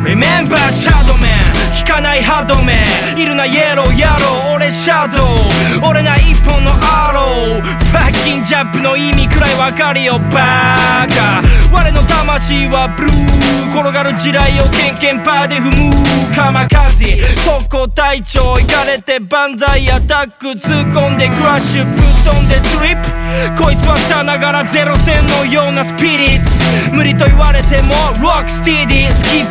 Remember シャドウメン引かない歯止めいるなイエロー野郎俺シャドウ折れない一本のアローファッキンジャンプの意味くらいわかるよバカ我の魂はブルー転がる地雷をケンケンパーで踏むカマカズ特攻隊長行かれて万歳アタック突っ込んでクラッシュぶっ飛んでトリップこいつはさながらゼロ戦のようなスピリッツ無理と言われてもロックスティーディースキッ